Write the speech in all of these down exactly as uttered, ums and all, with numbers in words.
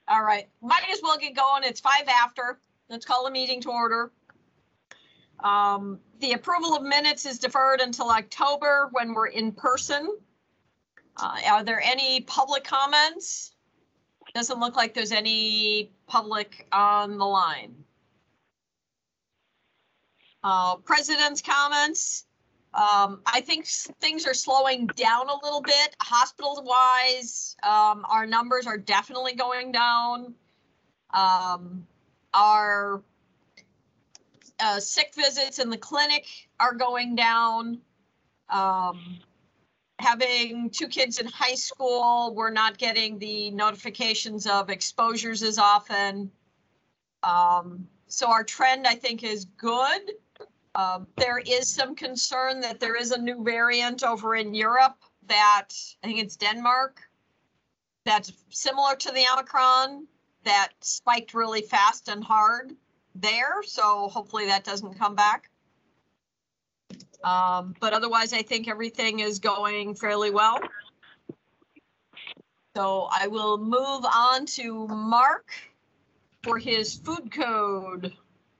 All right, might as well get going. It's five after. Let's call the meeting to order. Um, the approval of minutes is deferred until October when we're in person. Uh, are there any public comments? Doesn't look like there's any public on the line. Uh, president's comments. Um, I think things are slowing down a little bit. Hospitals wise, um, our numbers are definitely going down. Um, our uh, sick visits in the clinic are going down. Um, having two kids in high school, we're not getting the notifications of exposures as often. Um, so our trend, I think, is good. Um, there is some concern that there is a new variant over in Europe that, I think it's Denmark, that's similar to the Omicron, that spiked really fast and hard there. So hopefully that doesn't come back. Um, but otherwise, I think everything is going fairly well. So I will move on to Mark for his food code.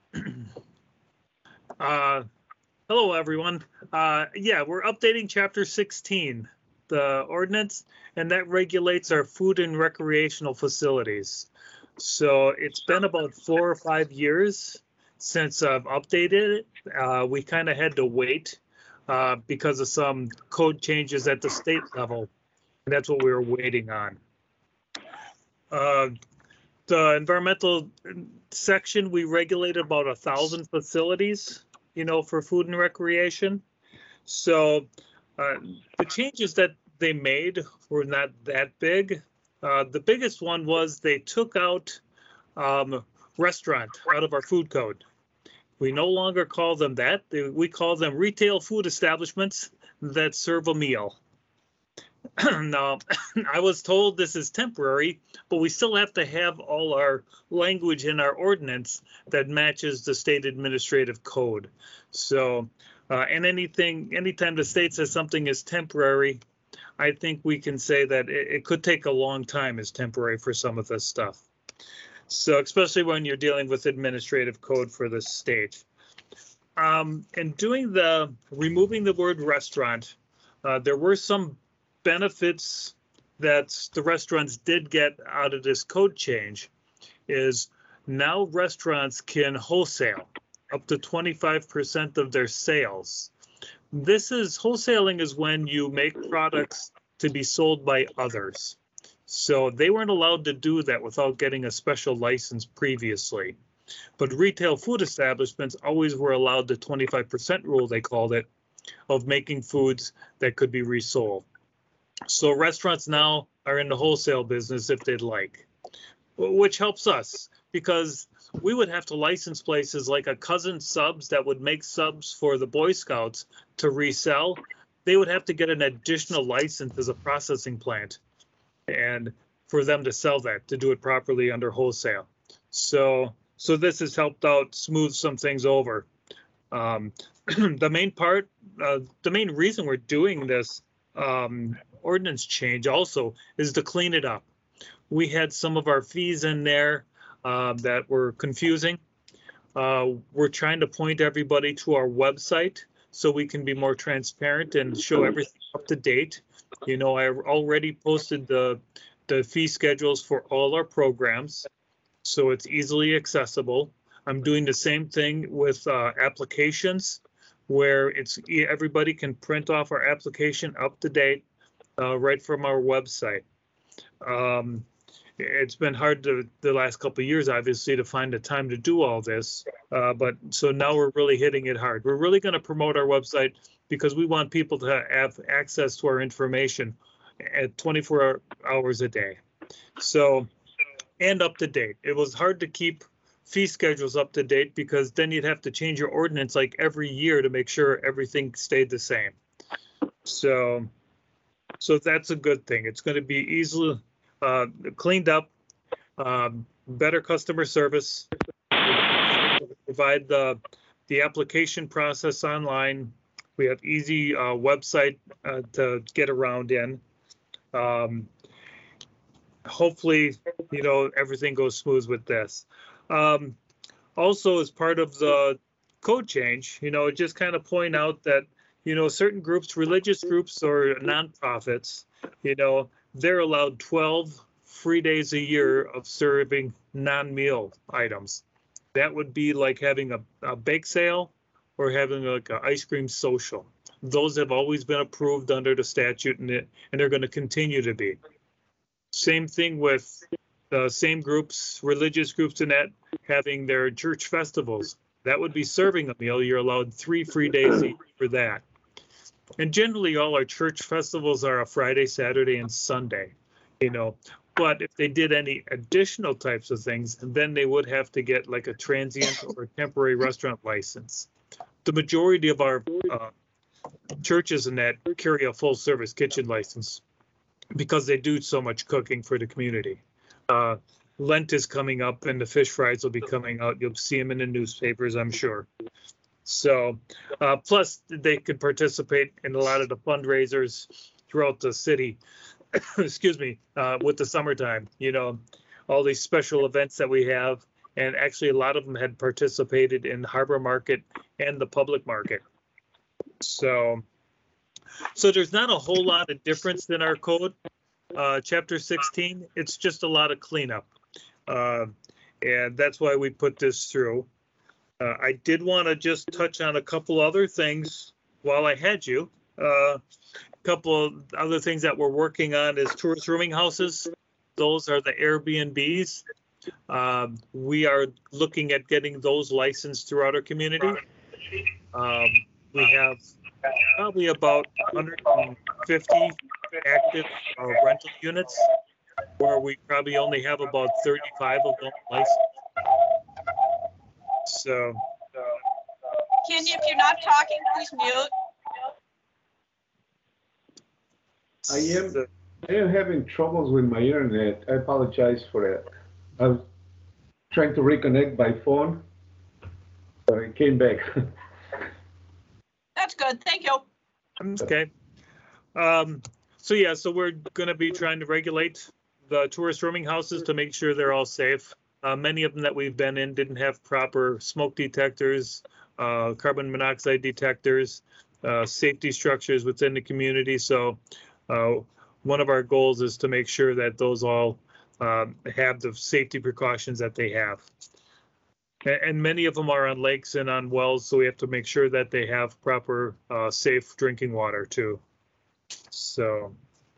Uh, hello, everyone. Uh, yeah, we're updating chapter sixteen, the ordinance, and that regulates our food and recreational facilities. So it's been about four or five years since I've updated it. Uh, we kind of had to wait uh, because of some code changes at the state level. And that's what we were waiting on. Uh, the environmental section, we regulated about a thousand facilities, you know, for food and recreation. So uh, the changes that they made were not that big. Uh, the biggest one was they took out um, restaurant out of our food code. We no longer call them that. They, we call them retail food establishments that serve a meal. Now, I was told this is temporary, but we still have to have all our language in our ordinance that matches the state administrative code. So, uh, and anything, anytime the state says something is temporary, I think we can say that it, it could take a long time as temporary for some of this stuff. So, especially when you're dealing with administrative code for the state. Um, and doing the, removing the word restaurant, uh, there were some benefits that the restaurants did get out of this code change. Is now restaurants can wholesale up to twenty-five percent of their sales. This is wholesaling is when you make products to be sold by others. So they weren't allowed to do that without getting a special license previously. But retail food establishments always were allowed the twenty-five percent rule, they called it, of making foods that could be resold. So restaurants now are in the wholesale business if they'd like, which helps us because we would have to license places like a Cousin Subs that would make subs for the Boy Scouts to resell. They would have to get an additional license as a processing plant and for them to sell that, to do it properly under wholesale. So, so this has helped out smooth some things over. Um, the main part, uh, the main reason we're doing this um, ordinance change also is to clean it up. We had some of our fees in there uh, that were confusing. Uh, we're trying to point everybody to our website so we can be more transparent and show everything up to date. You know, I already posted the, the fee schedules for all our programs, so it's easily accessible. I'm doing the same thing with uh, applications where it's everybody can print off our application up to date uh, right from our website. Um, it's been hard to, the last couple of years, obviously, to find the time to do all this. Uh, but so now we're really hitting it hard. We're really going to promote our website because we want people to have access to our information at twenty-four hours a day. So, and up to date. It was hard to keep fee schedules up to date because then you'd have to change your ordinance like every year to make sure everything stayed the same. So, so that's a good thing. It's going to be easily uh, cleaned up, um, better customer service, provide the, the application process online. We have easy uh, website uh, to get around in. Um, hopefully, you know, everything goes smooth with this. Um, also, as part of the code change, you know, just kind of point out that, you know, certain groups, religious groups or nonprofits, you know, they're allowed twelve free days a year of serving non-meal items. That would be like having a, a bake sale or having like an ice cream social. Those have always been approved under the statute, and, it, and they're going to continue to be. Same thing with the same groups, religious groups and that, having their church festivals. That would be serving a meal. You're allowed three free days a year for that. And generally, all our church festivals are a Friday, Saturday, and Sunday, you know. But if they did any additional types of things, then they would have to get like a transient or temporary restaurant license. The majority of our uh, churches in that carry a full service kitchen license because they do so much cooking for the community. Uh, Lent is coming up and the fish fries will be coming out. You'll see them in the newspapers, I'm sure. So, uh, plus they could participate in a lot of the fundraisers throughout the city, excuse me, uh, with the summertime, you know, all these special events that we have. And actually a lot of them had participated in Harbor Market and the public market. So, so there's not a whole lot of difference in our code, uh, chapter sixteen. It's just a lot of cleanup. Uh, and that's why we put this through. Uh, I did want to just touch on a couple other things while I had you. Uh, a couple of other things that we're working on is tourist rooming houses. Those are the Airbnbs. Um, we are looking at getting those licensed throughout our community. Um, we have probably about one hundred fifty active uh, rental units, where we probably only have about thirty-five of them licensed. So, Can you, if you're not talking, please mute. I am, I am having troubles with my internet. I apologize for that. I was trying to reconnect by phone, but I came back. That's good. Thank you. okay. Um, so yeah, so we're going to be trying to regulate the tourist rooming houses to make sure they're all safe. Uh, many of them that we've been in didn't have proper smoke detectors, uh, carbon monoxide detectors, uh, safety structures within the community. So uh, one of our goals is to make sure that those all um, have the safety precautions that they have. And many of them are on lakes and on wells, so we have to make sure that they have proper uh, safe drinking water too. So,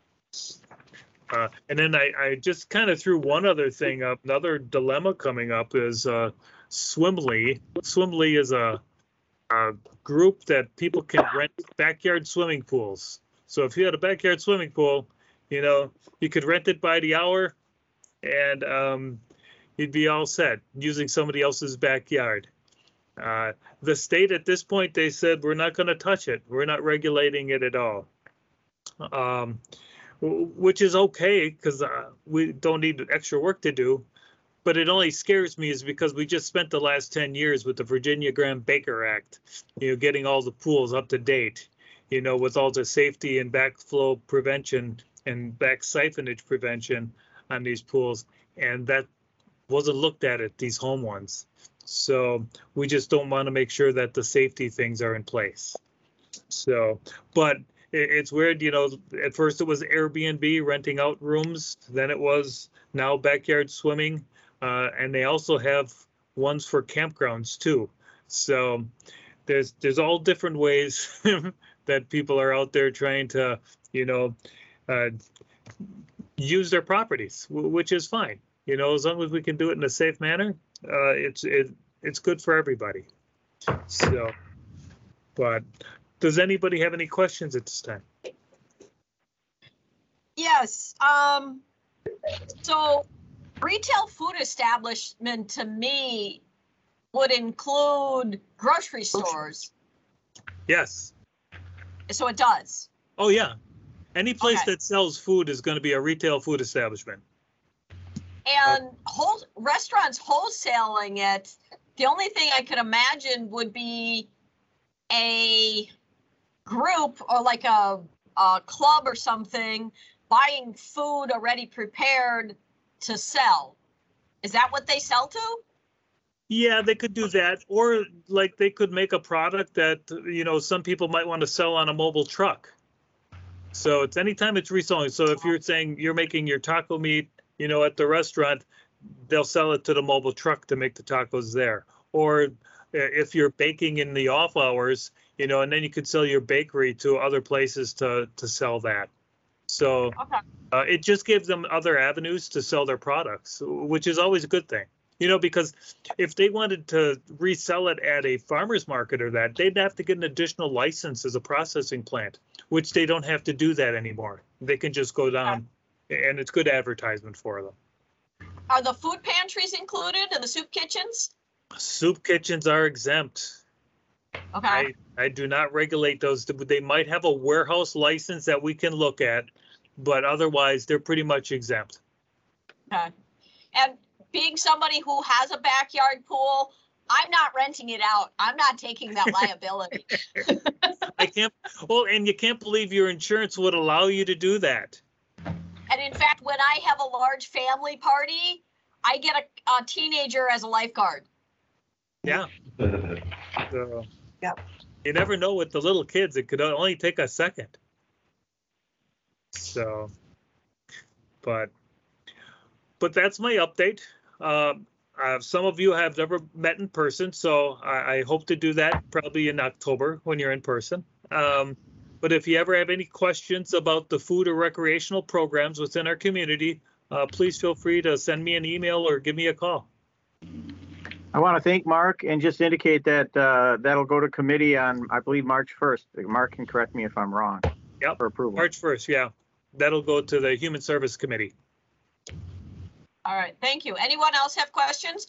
uh, and then I, I just kind of threw one other thing up. Another dilemma coming up is uh, Swimly. Swimly is a, a group that people can rent backyard swimming pools. So if you had a backyard swimming pool, you know, you could rent it by the hour, and um, you'd be all set using somebody else's backyard. Uh, the state at this point, they said, we're not going to touch it. We're not regulating it at all, um, which is okay because uh, we don't need extra work to do. But it only scares me is because we just spent the last ten years with the Virginia Graham Baker Act, you know, getting all the pools up to date, you know, with all the safety and backflow prevention and back siphonage prevention on these pools. And that wasn't looked at at these home ones. So we just don't want to make sure that the safety things are in place. So, but it, it's weird, you know, at first it was Airbnb renting out rooms, then it was now backyard swimming. Uh, and they also have ones for campgrounds too. So there's, there's all different ways that people are out there trying to, you know, uh, use their properties, which is fine. You know, as long as we can do it in a safe manner, uh, it's it, it's good for everybody. So, but does anybody have any questions at this time? Yes. Um, so retail food establishment to me would include grocery stores. Yes. So it does. Oh, yeah. Any place Okay. that sells food is going to be a retail food establishment. And whole restaurants wholesaling it, the only thing I could imagine would be a group or like a, a club or something buying food already prepared to sell. Is that what they sell to? Yeah, they could do that. Or like they could make a product that, you know, some people might want to sell on a mobile truck. So it's anytime it's reselling. So if you're saying you're making your taco meat, you know, at the restaurant, they'll sell it to the mobile truck to make the tacos there. Or if you're baking in the off hours, you know, and then you could sell your bakery to other places to, to sell that. So Okay. uh, it just gives them other avenues to sell their products, which is always a good thing. You know, because if they wanted to resell it at a farmer's market or that, they'd have to get an additional license as a processing plant, which they don't have to do that anymore. They can just go down, and it's good advertisement for them. Are the food pantries included in the soup kitchens? Soup kitchens are exempt. Okay. I, I do not regulate those. They might have a warehouse license that we can look at, but otherwise they're pretty much exempt. Okay. And being somebody who has a backyard pool, I'm not renting it out. I'm not taking that liability. I can't, well, and you can't believe your insurance would allow you to do that. And in fact, when I have a large family party, I get a, a teenager as a lifeguard. Yeah. So, Yep. you never know with the little kids. It could only take a second. So, but, but that's my update. Uh, uh, some of you have never met in person, so I, I hope to do that probably in October when you're in person. Um, but if you ever have any questions about the food or recreational programs within our community, uh, please feel free to send me an email or give me a call. I want to thank Mark and just indicate that uh, that'll go to committee on, I believe, March first. Mark can correct me if I'm wrong. Yep. For approval. March first, yeah. That'll go to the Human Service Committee. All right, thank you. Anyone else have questions?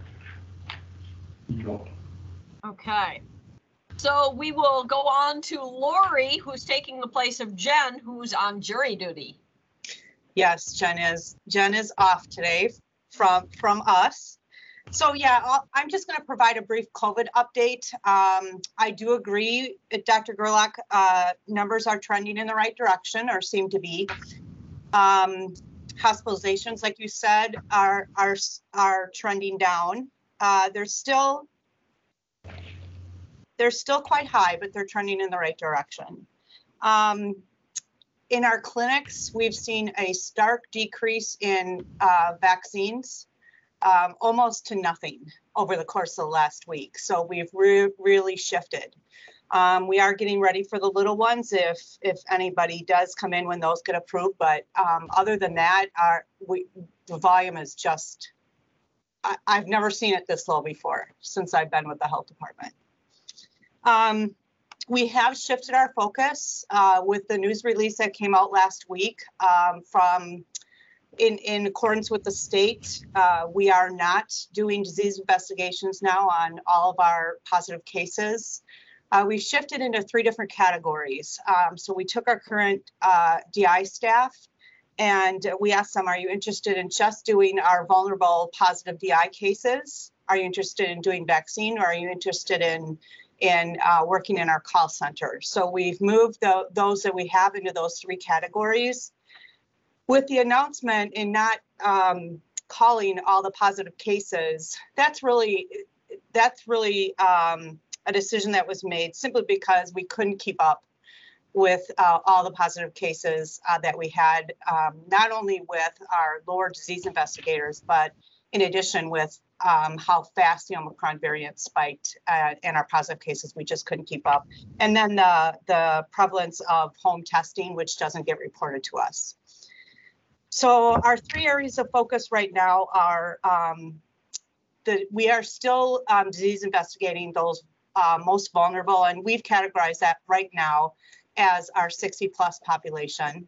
No. Okay. So we will go on to Lori, who's taking the place of Jen, who's on jury duty. Yes, Jen is. Jen is off today from from us. So yeah, I'll, I'm just going to provide a brief COVID update. Um, I do agree, Doctor Gerlach, uh, numbers are trending in the right direction, or seem to be. Um, hospitalizations, like you said, are are are trending down. Uh, they're still they're still quite high, but they're trending in the right direction. Um, in our clinics, we've seen a stark decrease in uh, vaccines. Um, almost to nothing over the course of the last week. So we've re really shifted. Um, we are getting ready for the little ones if if anybody does come in when those get approved. But um, other than that, our we the volume is just, I, I've never seen it this low before since I've been with the health department. Um, we have shifted our focus uh, with the news release that came out last week um, from In, in accordance with the state, uh, we are not doing disease investigations now on all of our positive cases. Uh, we shifted into three different categories. Um, so we took our current uh, D I staff and we asked them, are you interested in just doing our vulnerable positive D I cases? Are you interested in doing vaccine, or are you interested in, in uh, working in our call center? So we've moved the, those that we have into those three categories. With the announcement in not um, calling all the positive cases, that's really that's really um, a decision that was made simply because we couldn't keep up with uh, all the positive cases uh, that we had, um, not only with our lower disease investigators, but in addition with um, how fast the Omicron variant spiked uh, in our positive cases. We just couldn't keep up. And then the, the prevalence of home testing, which doesn't get reported to us. So our three areas of focus right now are um, that we are still um, disease investigating those uh, most vulnerable, and we've categorized that right now as our sixty plus population.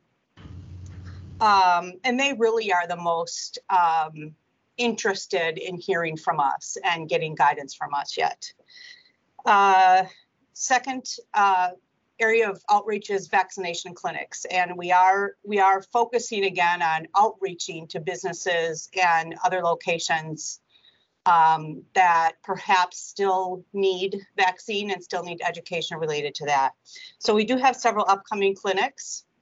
Um, and they really are the most um, interested in hearing from us and getting guidance from us yet. Uh, second, uh, area of outreach is vaccination clinics, and we are we are focusing again on outreaching to businesses and other locations um, that perhaps still need vaccine and still need education related to that. So we do have several upcoming clinics.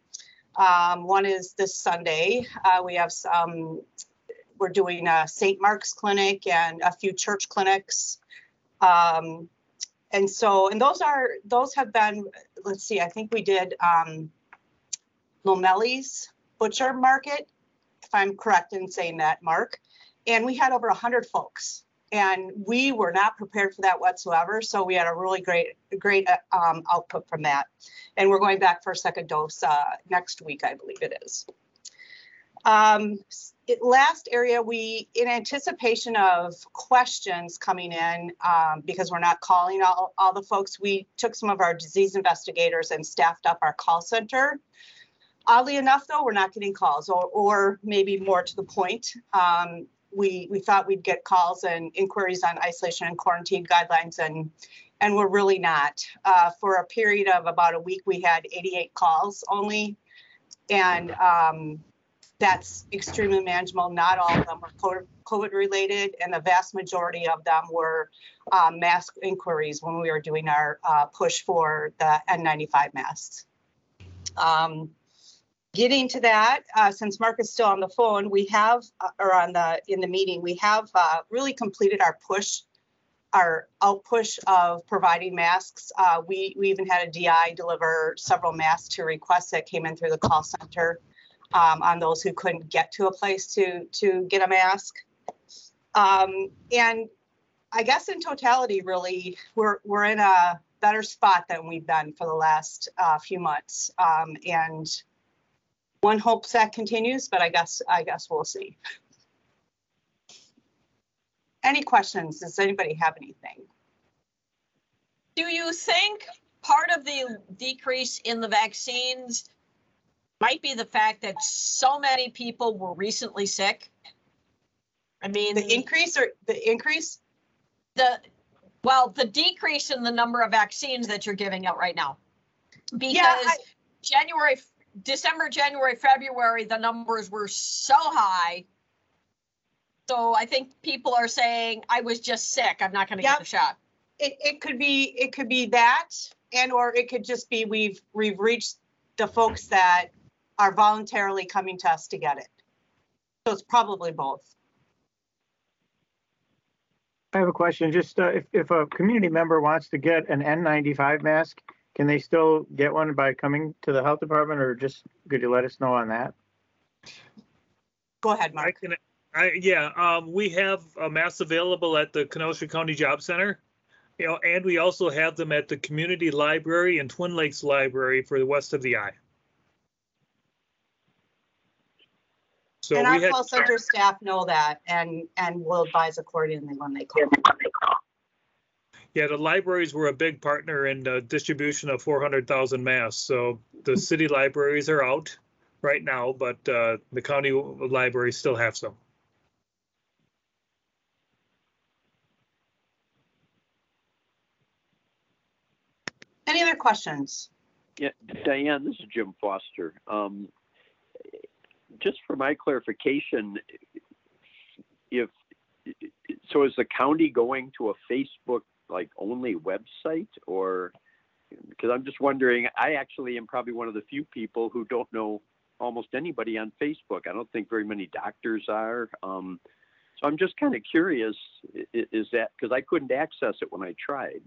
Um, one is this Sunday. Uh, we have some, we're doing a Saint Mark's clinic and a few church clinics. Um, and so, and those are, those have been, let's see, I think we did um, Lomelli's Butcher Market, if I'm correct in saying that, Mark. And we had over one hundred folks. And we were not prepared for that whatsoever. So we had a really great, great um, output from that. And we're going back for a second dose uh, next week, I believe it is. Um, it, last area, we, in anticipation of questions coming in, um, because we're not calling all, all the folks, we took some of our disease investigators and staffed up our call center. Oddly enough, though, we're not getting calls, or, or maybe more to the point. Um, We, we thought we'd get calls and inquiries on isolation and quarantine guidelines, and and we're really not. Uh, for a period of about a week, we had eighty-eight calls only, and um, that's extremely manageable. Not all of them were COVID related, and the vast majority of them were uh, mask inquiries when we were doing our uh, push for the N ninety-five masks. Um, Getting to that, uh, since Mark is still on the phone, we have, uh, or on the, in the meeting, we have uh, really completed our push, our out push of providing masks. Uh, we, we even had a D I deliver several masks to requests that came in through the call center um, on those who couldn't get to a place to, to get a mask. Um, and I guess in totality, really, we're, we're in a better spot than we've been for the last uh, few months. Um, and one hopes that continues, but I guess I guess we'll see. Any questions? Does anybody have anything? Do you think part of the decrease in the vaccines might be the fact that so many people were recently sick? I mean, The increase or the increase? the well, the decrease in the number of vaccines that you're giving out right now, because Yeah, I- January. December, January, February, the numbers were so high. So I think people are saying, I was just sick. I'm not going to Yep. get the shot. It, it could be it could be that, and or it could just be we've we've reached the folks that are voluntarily coming to us to get it. So it's probably both. I have a question. Just uh, if, if a community member wants to get an N ninety-five mask, can they still get one by coming to the health department, or just could you let us know on that? Go ahead, I Mark. can, I, yeah, um, we have a mask available at the Kenosha County Job Center, you know, and we also have them at the community library and Twin Lakes Library for the west of the eye. So And we our had, call center staff know that, and and will advise accordingly when they call. yeah, the libraries were a big partner in the distribution of four hundred thousand masks. So the city libraries are out right now, but uh, the county libraries still have some. Any other questions? Yeah, Diane, this is Jim Foster. Um, just for my clarification, if so, is the county going to a Facebook like only website, or because I'm just wondering, I actually am probably one of the few people who don't know almost anybody on Facebook. I don't think very many doctors are. Um, so I'm just kind of curious, is, is that because I couldn't access it when I tried?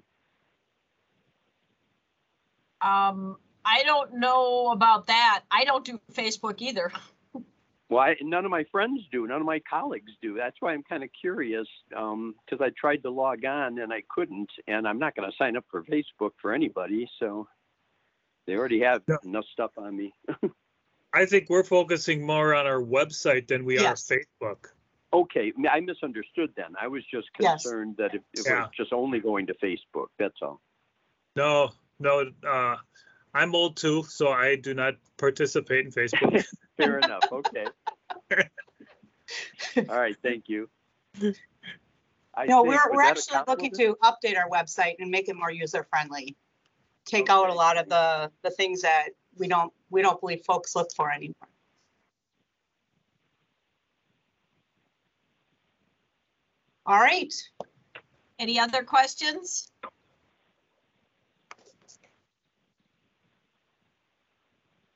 Um, I don't know about that. I don't do Facebook either. Well, I, none of my friends do. None of my colleagues do. That's why I'm kind of curious, because um, I tried to log on and I couldn't, and I'm not going to sign up for Facebook for anybody. So they already have No. enough stuff on me. I think we're focusing more on our website than we Yes. are Facebook. Okay, I misunderstood then. I was just Yes. concerned that it, it Yeah. was just only going to Facebook. That's all. No, no, uh, I'm old too, so I do not participate in Facebook. Fair enough. Okay. All right. Thank you. I No, think- we're, was we're that a actually looking compliment? to update our website and make it more user friendly. Take out a Okay. lot of the, the things that we don't, we don't believe folks look for anymore. All right. Any other questions?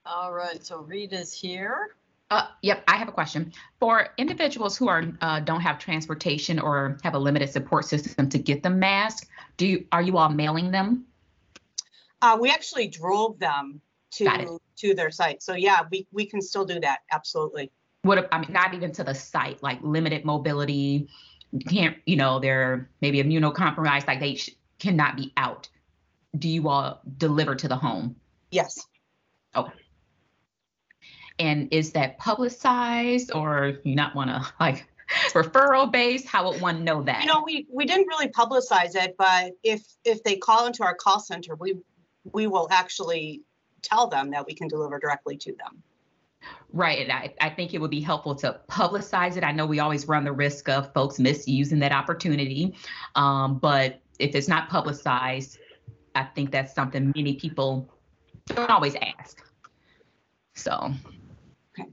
All right, so Rita's here. Uh, yep, I have a question. For individuals who are uh, don't have transportation or have a limited support system to get them masks, do you, are you all mailing them? Uh, we actually drove them Got it. to, to their site. So yeah, we, we can still do that. Absolutely. What I mean, not even to the site, like limited mobility, can't, you know, they're maybe immunocompromised, like they sh- cannot be out. Do you all deliver to the home? Yes. Okay. And is that publicized, or you not want to like referral based? How would one know that? You know, we, we didn't really publicize it, but if, if they call into our call center, we, we will actually tell them that we can deliver directly to them. Right. And I, I think it would be helpful to publicize it. I know we always run the risk of folks misusing that opportunity. Um, but if it's not publicized, I think that's something many people don't always ask. So. Okay.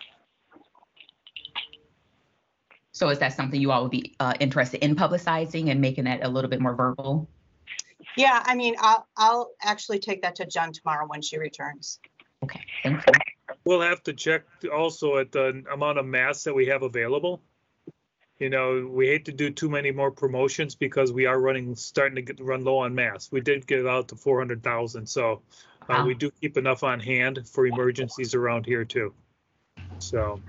So is that something you all would be uh, interested in publicizing and making that a little bit more verbal? Yeah, I mean, I'll, I'll actually take that to Jen tomorrow when she returns. Okay, thank you. We'll have to check also at the amount of masks that we have available. You know, we hate to do too many more promotions because we are running, starting to get run low on masks. We did get it out to four hundred thousand, so uh, Wow. we do keep enough on hand for emergencies around here too. So.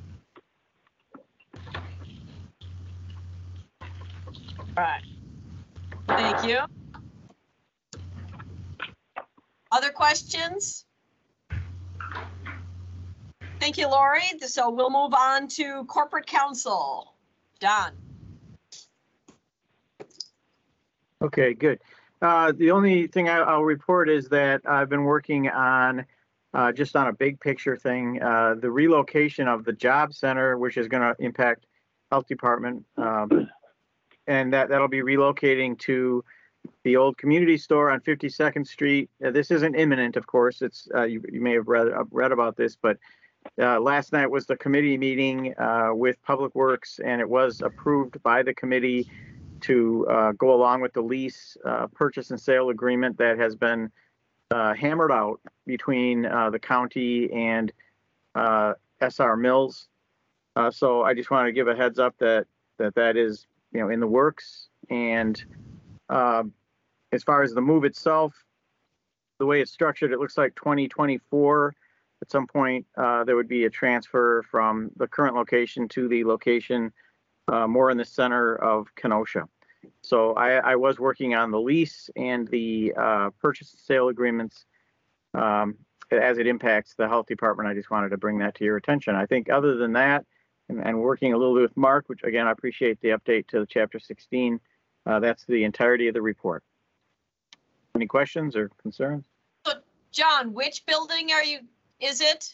All right. Thank you. Other questions? Thank you, Lori. So we'll move on to corporate counsel. Don. Okay, good. Uh, the only thing I, I'll report is that I've been working on, uh, just on a big picture thing, uh, the relocation of the job center, which is going to impact health department. Um, and that, that'll be relocating to the old community store on fifty-second Street. Uh, this isn't imminent, of course. It's, uh, you, you may have read, uh, read about this, but uh, last night was the committee meeting uh, with Public Works, and it was approved by the committee to uh, go along with the lease uh, purchase and sale agreement that has been uh, hammered out between uh, the county and uh, S R Mills. Uh, so I just want to give a heads up that that that is, you know, in the works. And uh, as far as the move itself, the way it's structured, it looks like twenty twenty-four. At some point, uh, there would be a transfer from the current location to the location uh, more in the center of Kenosha. So I, I was working on the lease and the uh, purchase and sale agreements um, as it impacts the health department. I just wanted to bring that to your attention. I think other than that, and, and working a little bit with Mark, which again, I appreciate the update to chapter sixteen. Uh, that's the entirety of the report. Any questions or concerns? So John, which building are you, is it?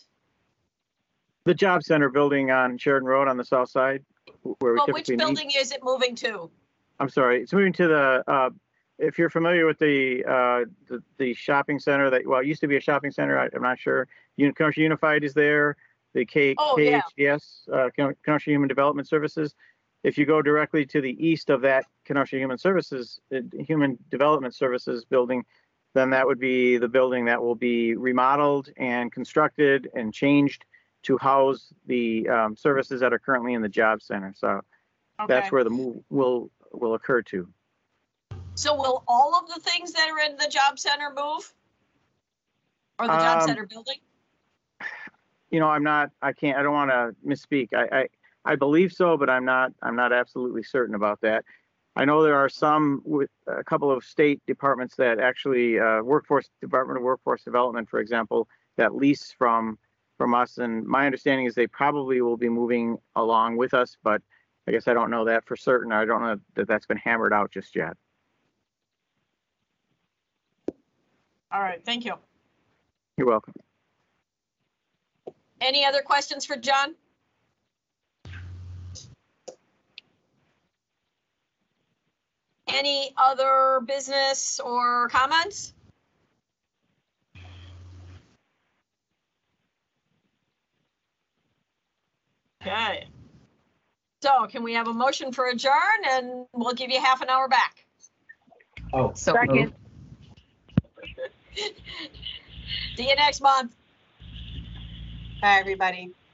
The job center building on Sheridan Road on the south side, where we Well, which typically meet. building is it moving to? I'm sorry, it's moving to the, uh, if you're familiar with the, uh, the, the shopping center that, well, it used to be a shopping center, I, I'm not sure. Uni- Kenosha Unified is there, the K, Oh, yeah. K H D S, uh, Ken- Kenosha Human Development Services. If you go directly to the east of that Kenosha Human Services, uh, Human Development Services building, then that would be the building that will be remodeled and constructed and changed to house the um, services that are currently in the job center. So Okay. that's where the move will will occur to. So will all of the things that are in the job center move? Or the job Um, center building? You know, I'm not, I can't, I don't want to misspeak. I, I, I believe so, but I'm not, I'm not absolutely certain about that. I know there are some with a couple of state departments that actually, uh, workforce, Department of Workforce Development, for example, that lease from, from us. And my understanding is they probably will be moving along with us, but I guess I don't know that for certain. I don't know that that's been hammered out just yet. All right, thank you. You're welcome. Any other questions for John? Any other business or comments? Okay. So can we have a motion for adjourn, and we'll give you half an hour back? Oh, So Second. See you next month. Bye, everybody.